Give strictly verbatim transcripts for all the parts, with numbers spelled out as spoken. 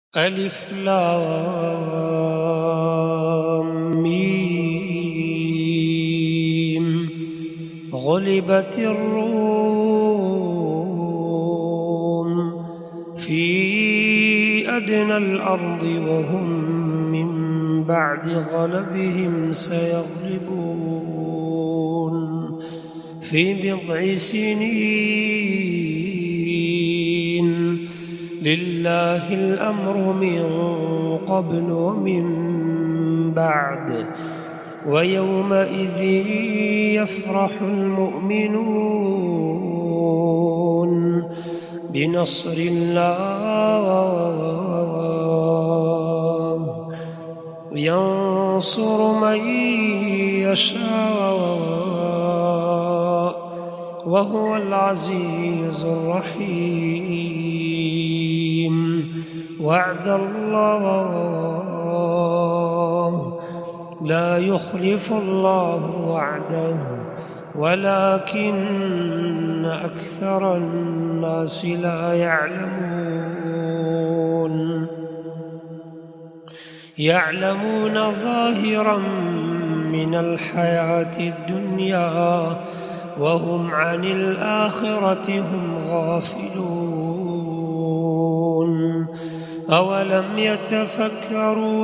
ألف لام ميم. غلبت الروم في أدنى الأرض وهم من بعد غلبهم سيغلبون في بضع سنين. لله الأمر من قبل ومن بعد ويومئذ يفرح المؤمنون بنصر الله ينصر من يشاء وهو العزيز الرحيم. وعد الله لا يخلف الله وعده ولكن أكثر الناس لا يعلمون. يعلمون ظاهرا من الحياة الدنيا وهم عن الآخرة هم غافلون. أولم يتفكروا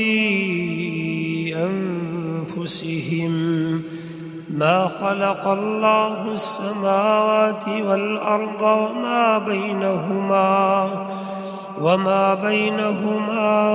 في أنفسهم ما خلق الله السماوات والأرض وما بينهما وما بينهما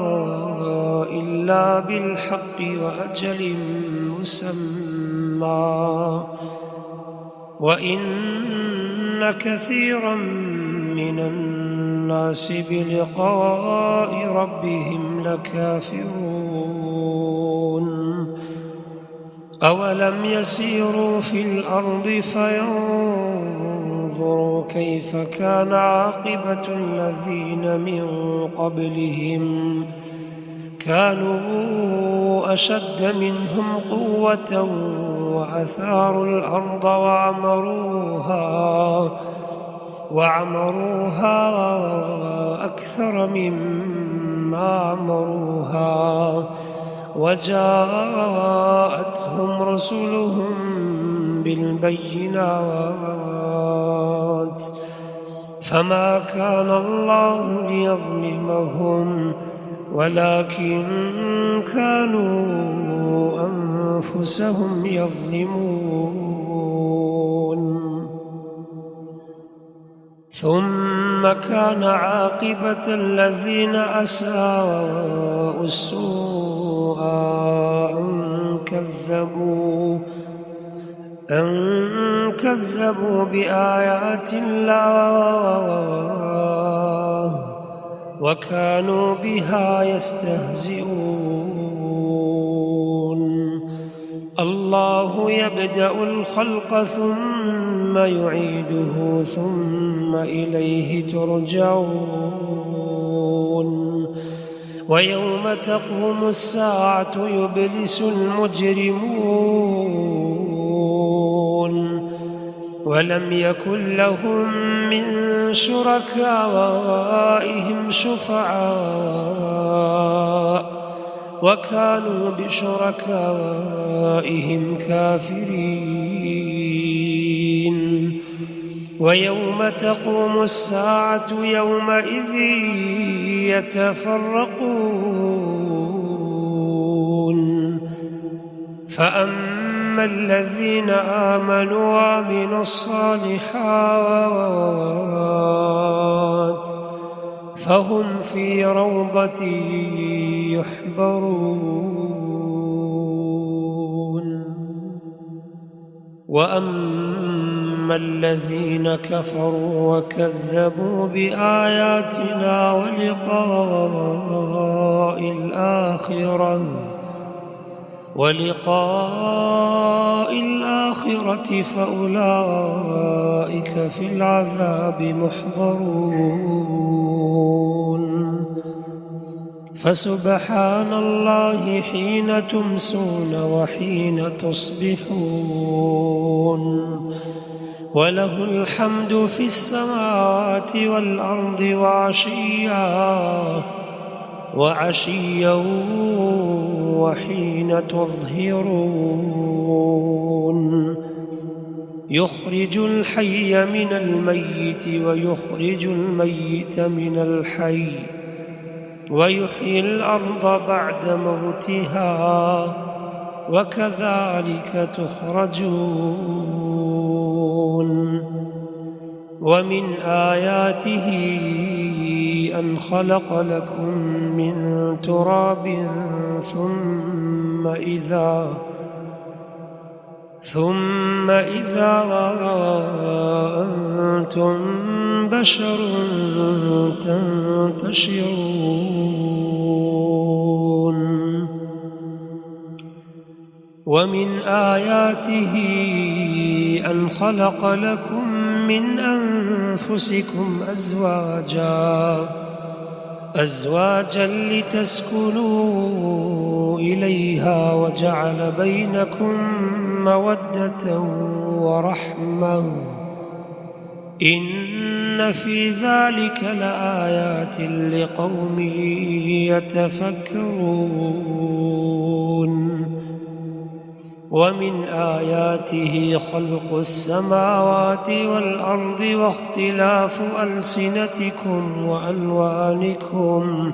إلا بالحق وأجل مسمى وإن كثيرا من الناس بلقاء ربهم لكافرون. أولم يسيروا في الأرض فينظروا كيف كان عاقبة الذين من قبلهم كانوا أشد منهم قوة وأثاروا الأرض وعمروها وعمروها أكثر مما عمروها وجاءتهم رسلهم بالبينات فما كان الله ليظلمهم ولكن كانوا أنفسهم يظلمون. ثم كان عاقبة الذين أساءوا السوء أن كذبوا أن كذبوا بآيات الله وكانوا بها يستهزئون. الله يبدأ الخلق ثم يعيده ثم إليه ترجعون. ويوم تقوم الساعة يبلس المجرمون ولم يكن لهم من شركائهم شفعاء وكانوا بشركائهم كافرين. ويوم تقوم الساعة يومئذ يتفرقون فأما الذين آمنوا وعملوا الصالحات فهم في روضة يحبرون. وأما الذين كفروا وكذبوا بآياتنا ولقاء الآخرة ولقاء الآخرة فأولئك في العذاب محضرون. فسبحان الله حين تمسون وحين تصبحون وله الحمد في السماوات والأرض وعشيا وعشيا وحين تظهرون يخرج الحي من الميت ويخرج الميت من الحي ويحيي الأرض بعد موتها وكذلك تخرجون ومن آياته أن خلق لكم من تراب ثم إذا ثم إذا أنتم بشر تنتشرون ومن آياته أن خلق لكم من أنفسكم أزواجا أزواجا لتسكنوا إليها وجعل بينكم مودة ورحمة إن في ذلك لآيات لقوم يتفكرون ومن آياته خلق السماوات والأرض واختلاف ألسنتكم وألوانكم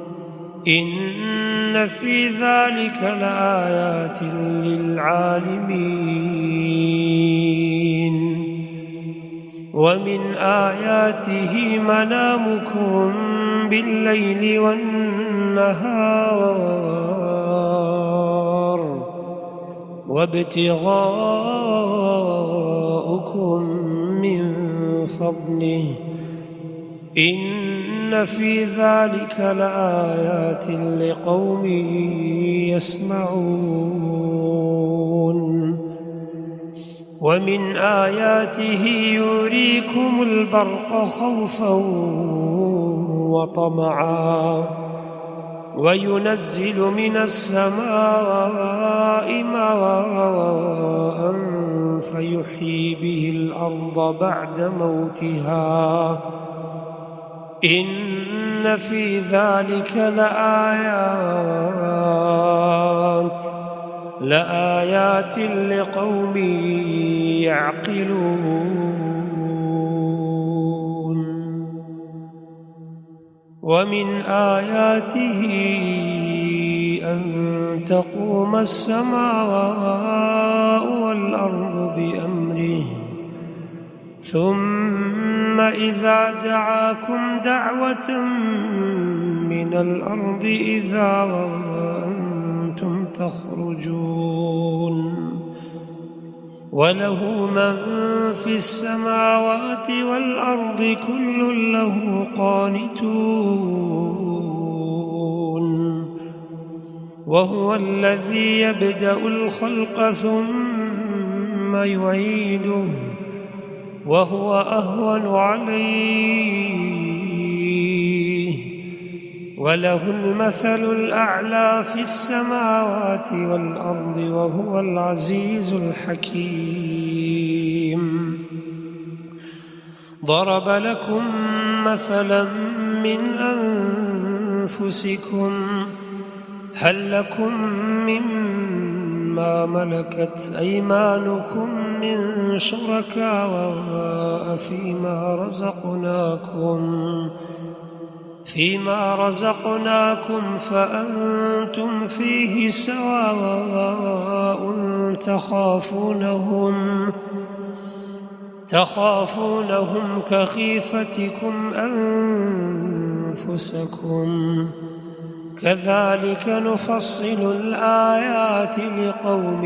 إن في ذلك لآيات للعالمين ومن آياته منامكم بالليل والنهار وابتغاؤكم من فضله إن في ذلك لآيات لقوم يسمعون ومن آياته يريكم البرق خوفا وطمعا وينزل من السماء ماء فيحيي به الأرض بعد موتها إن في ذلك لآيات لآيات لقوم يعقلون ومن آياته أن تقوم السماء والأرض بأمره ثم إذا دعاكم دعوة من الأرض إذا أنتم تخرجون وله من في السماوات والأرض كل له قانتون وهو الذي يبدأ الخلق ثم يعيده وهو أهون عليه وله المثل الأعلى في السماوات والأرض وهو العزيز الحكيم ضرب لكم مثلا من أنفسكم هل لكم مما ملكت أيمانكم من شركاء فيما رزقناكم فيما رزقناكم فأنتم فيه سواء تخافونهم تخافونهم كخيفتكم أنفسكم كذلك نفصل الآيات لقوم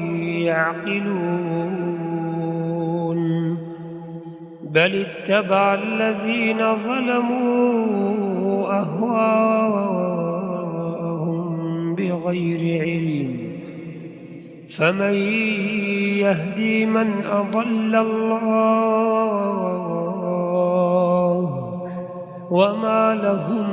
يعقلون بل اتبع الذين ظلموا أهواءهم بغير علم فمن يهدي من أضل الله وما لهم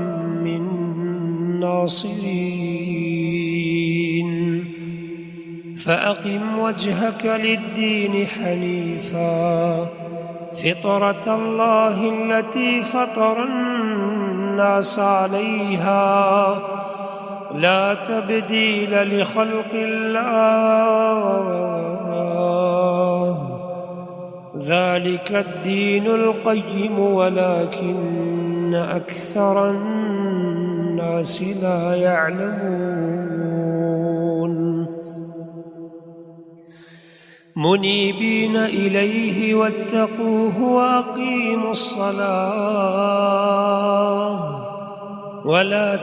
من ناصرين فأقم وجهك للدين حنيفا فطرة الله التي فطر الناس عليها لا تبديل لخلق الله ذلك الدين القيم ولكن أكثر الناس لا يعلمون منيبين إليه واتقوه وأقيموا الصلاة ولا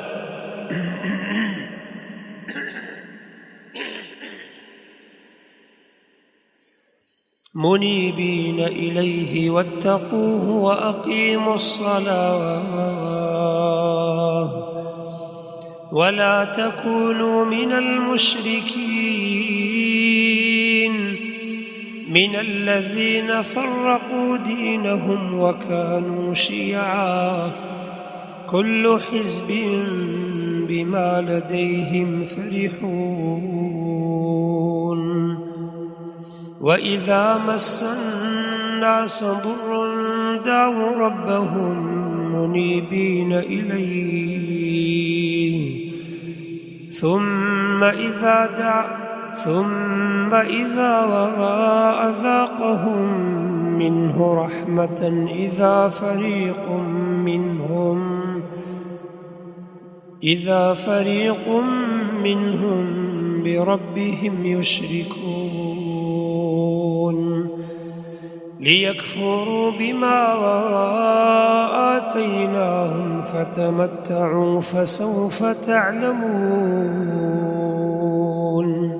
منيبين إليه واتقوه وأقيموا الصلاة ولا تكونوا من المشركين من الذين فرقوا دينهم وكانوا شيعا كل حزب بما لديهم فرحون وإذا مس الناس ضر دعوا ربهم منيبين إليه ثم إذا دعا ثم إذا أذاقهم منه رحمة إذا فريق منهم إذا فريق منهم بربهم يشركون ليكفروا بما آتيناهم فتمتعوا فسوف تعلمون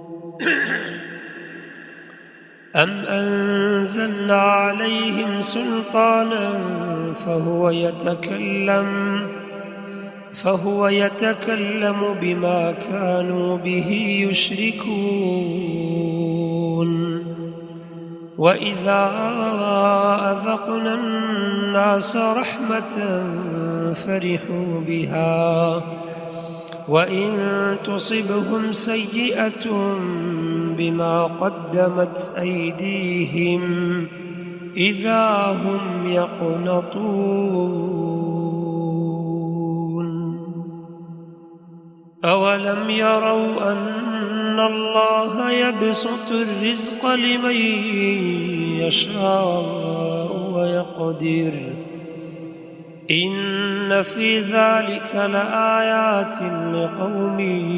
أم أنزلنا عليهم سلطانا فهو يتكلم فهو يتكلم بما كانوا به يشركون وإذا أذقنا الناس رحمة فرحوا بها وإن تصبهم سيئة بما قدمت أيديهم إذا هم يقنطون أولم يروا أن الله يبسط الرزق لمن يشاء ويقدر إن في ذلك لآيات لقوم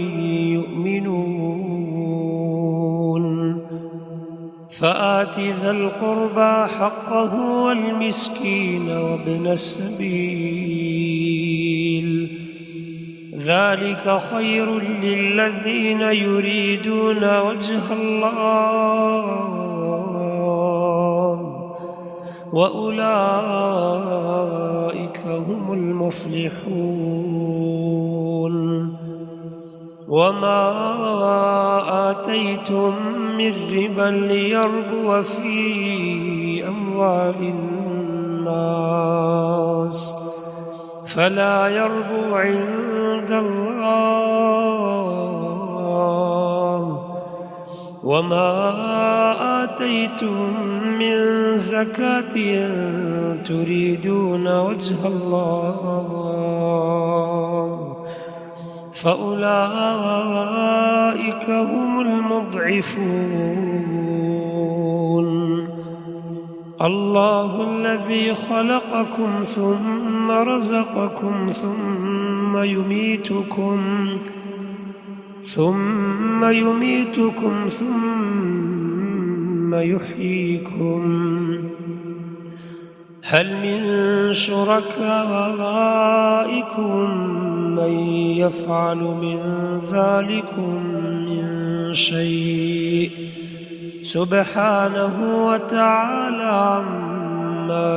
يؤمنون فآت ذا القربى حقه والمسكين وابن السبيل ذلك خير للذين يريدون وجه الله وأولئك هم المفلحون وما آتيتم من ربا ليربو في أموال الناس فلا يربو عند الله وما آتيتم من زكاة تريدون وجه الله فأولئك هم المضعفون الله الذي خلقكم ثم رزقكم ثم يميتكم ثم يميتكم ثم يحييكم هل من شركائكم من يفعل من ذلكم من شيء سبحانه وتعالى عما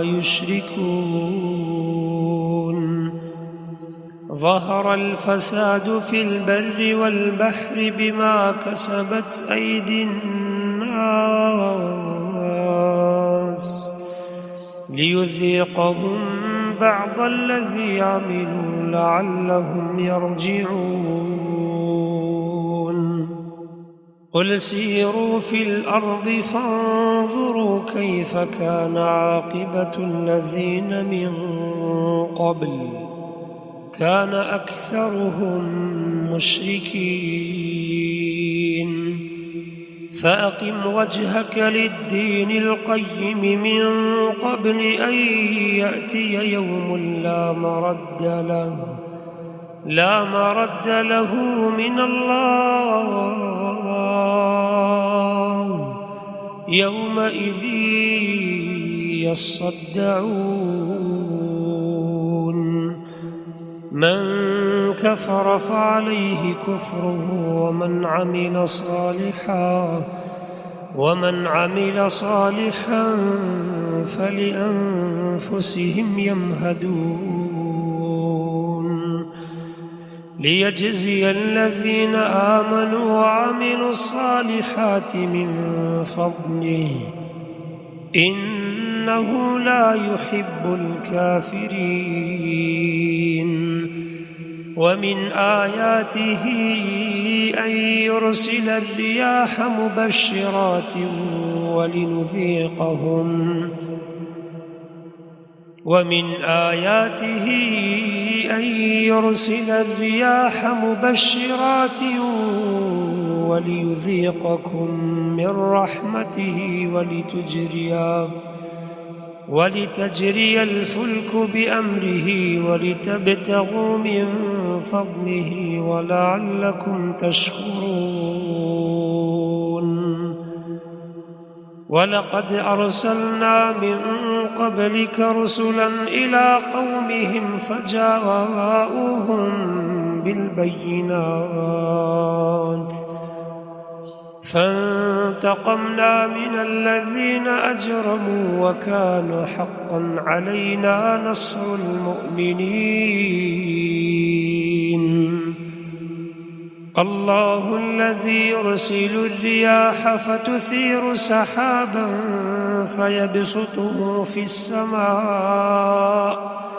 يشركون ظهر الفساد في البر والبحر بما كسبت أيدي الناس ليذيقهم بعض الذي عملوا لعلهم يرجعون قل سيروا في الأرض فانظروا كيف كان عاقبة الذين من قبل كان أكثرهم مشركين فأقم وجهك للدين القيم من قبل أن يأتي يوم لا مرد له لا مرد له من الله يومئذ يصدعون من كفر فعليه كفره ومن عمل صالحا ومن عمل صالحا فلأنفسهم يمهدون ليجزي الذين آمنوا وعملوا الصالحات من فضله إنه لا يحب الكافرين ومن آياته أن يرسل الرياح مبشرات ولنذيقهم ومن آياته أن يرسل الرياح مبشرات وليذيقكم من رحمته ولتجري ولتجري الفلك بأمره ولتبتغوا من فضله ولعلكم تشكرون ولقد أرسلنا من قبلك رسلا إلى قومهم فجاءوهم بالبينات فانتقمنا من الذين أجرموا وكان حقا علينا نصر المؤمنين الله الذي يرسل الرياح فتثير سحابا فيبسطه في السماء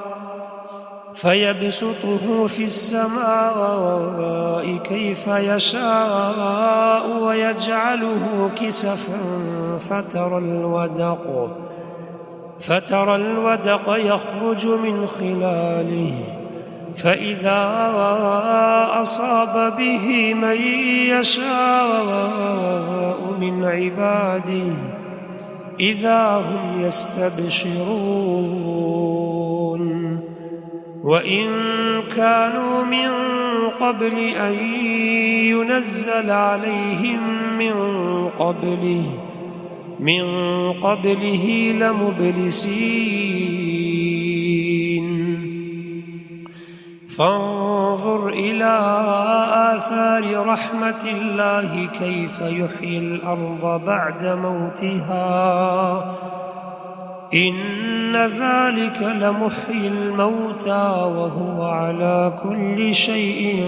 فيبسطه في السماء كيف يشاء ويجعله كسفا فترى الودق فترى الودق يخرج من خلاله فإذا أصاب به من يشاء من عباده إذا هم يستبشرون وإن كانوا من قبل أن ينزل عليهم من قبله من قبله لمبلسين فانظر إلى آثار رحمة الله كيف يحيي الأرض بعد موتها إن ذلك لمحيي الموتى وهو على كل شيء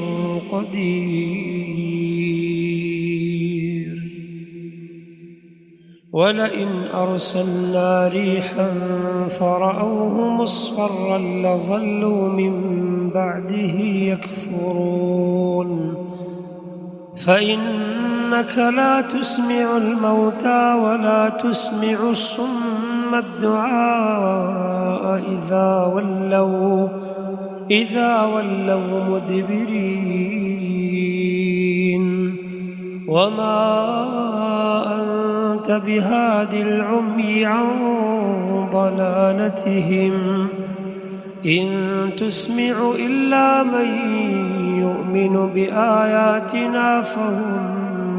قدير ولئن أرسلنا ريحا فرأوه مصفرا لظلوا من بعده يكفرون فإنك لا تسمع الموتى ولا تسمع الصم الدعاء إذا ولوا إذا ولوا مدبرين وما أنت بهاد العمي عن ضلالتهم إن تسمع إلا من يؤمن بآياتنا فهم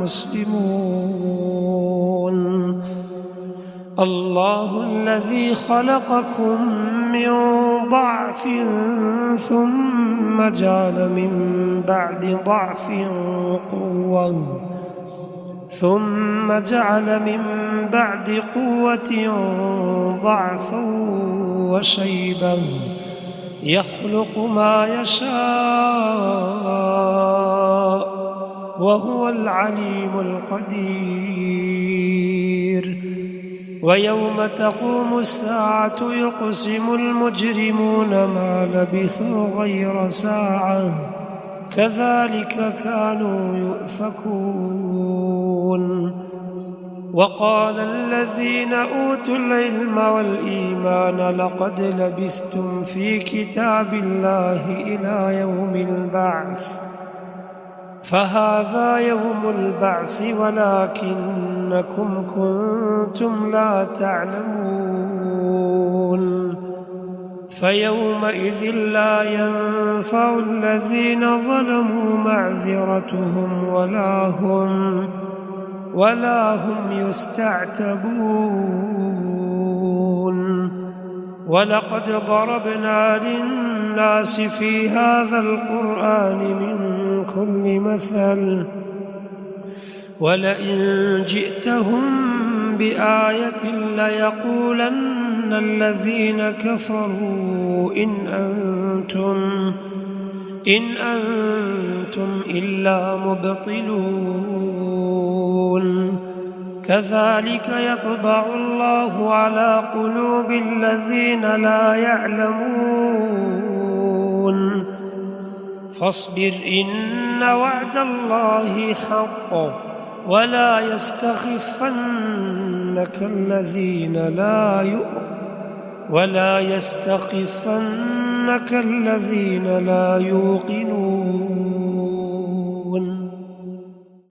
مسلمون الله الذي خلقكم من ضعف ثم جعل من بعد ضعف قوة ثم جعل من بعد قوة ضعفا وشيبا يخلق ما يشاء وهو العليم القدير ويوم تقوم الساعة يقسم المجرمون ما لبثوا غير ساعة كذلك كانوا يؤفكون. وقال الذين أوتوا العلم والإيمان لقد لبثتم في كتاب الله إلى يوم البعث فهذا يوم البعث ولكنكم كنتم لا تعلمون. فيومئذ لا ينفع الذين ظلموا معذرتهم ولا هم ولا هم يستعتبون. ولقد ضربنا للناس في هذا القرآن من كل مثل ولئن جئتهم بآية ليقولن الذين كفروا إن أنتم إن أنتم إلا مبطلون. كذلك يطبع الله على قلوب الذين لا يعلمون. فاصبر إن وعد الله حق ولا يستخفنك الذين لا يؤمنون ولا يستخفنك الذين لا يوقنون.